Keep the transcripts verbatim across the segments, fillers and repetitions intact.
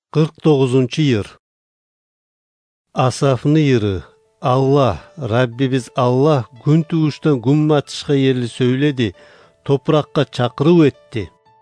кырк тогузунчу йыр. Асафны йыры. Аллах, Раббибиз Аллах күн тугуштан күн батышка ерлі сөйледи, топуракка чакырып этти.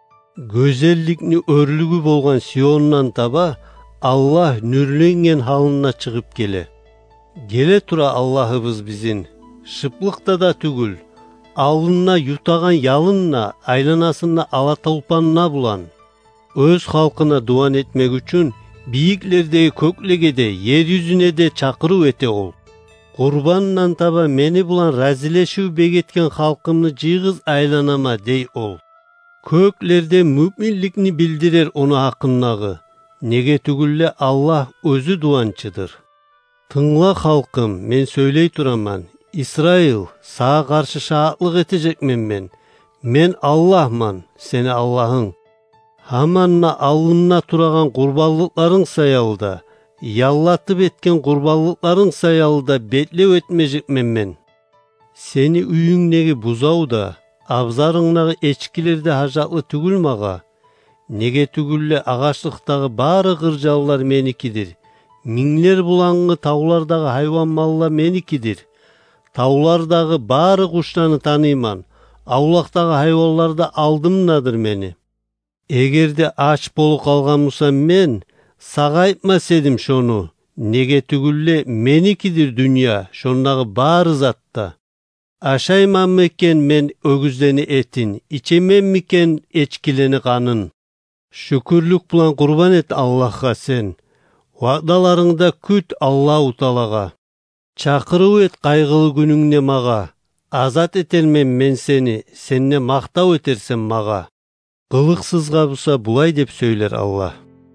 Көзелликни өрлүгү болгон Сионнан таба, Аллах нүрленген халына чыгып келе. Келе тура Аллахыбыз бизин, шыплыкта да түгүл, алынна ютаган ялынна, айланасына ала толпанына булан. Өз халкына дуан этмек үчүн бийиклердеги көклегеде, ер yüzüne де чакыруу эте ол. Курбаннан таба мени булан разилешүү бегеткен халкымны жыйгыз айланама дей ол. Көклерде мүминликни билдирер ону акыннагы. Неге түгүлле Аллах өзү дуанчыдыр. Тыңла халкым, мен сөйлей тураман. Исраил, сага каршы шаатлык этежекмен мен. Мен Аллахман, сени Аллахың. Хаманна алынна тураган курбанлыкларың саялда, яллатып эткен курбанлыкларың саялда бетлеп этмежекмен мен. Сени үйүңнеги бузауда, абзарыңнагы эчкилерде хажатлы түгүл мага. Неге түгүлле агачлыктагы баары кыржаллар меникидир. Миңлер булаңгы таулардагы хайван малла меникидир. Таулардагы баары куштаны таныйман. Аулактагы хайванларда алдымнадыр мени. Эгерде ач болуп калган болсам мен сага айтмас эдим шону. Неге түгүлле меникидир дүнья, шондагы баары затта. Ашайман мекен мен өгүздени этин, ичемен мекен эчкилени канын. Шүкүрлүк булан курбан эт Аллахка сен. Вагдаларыңда күт Аллах уталага. Чакырып эт кайгылуу күнүңне мага. Азат этермен мен сени, сенне мактап этерсем мага. Кылыксызга буса булай деп сөйлер Аллах.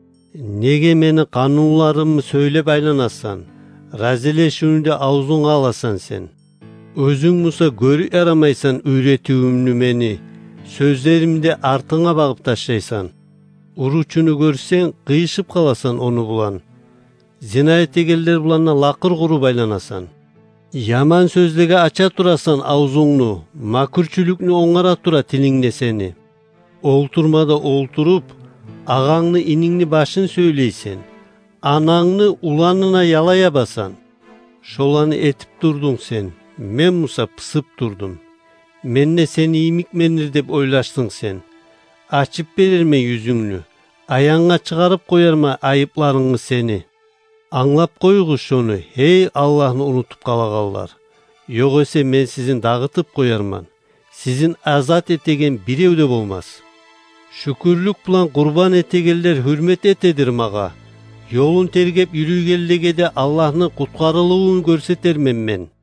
Неге мени канууларымды сөйлеп айланасың? Разилешүүнү аузуңа аласың сен. Өзүң буса көрү ярамайсың үйрөтүүмнү мени. Сөздеримди артыңа багып таштайсың. Уручуну көрсең кыйшып каласың ону булан. Зина этегелдер буланна лакыр куруп айланасың. Яман сөздеге ача турасың аузуңну, макүрчүлүкнү оңара тура тилиңде сени. Олтурмада олтуруп, агаңны иниңни башын сөйлейсен, анаңны уланына ялая басан. Шоланы этип турдуң сен, мен муса пысып турдум. Менне сени иймикменир деп ойлаштың сен. Ачып берерме yüzүңнү, аяңга чыгарып коярма айыпларыңы сени. Аңлап койгуз шону, хей Аллахны унутуп калаганлар. Жок эсе мен сизин дагытып коярман. Сизин азат этеген бирөө да болмас. Шүкүрлүк булан курбан этегелдер хүрмет этедир мага. Жолун тергеп жүргендегеде Аллахны куткарылуун көрсөтермен мен.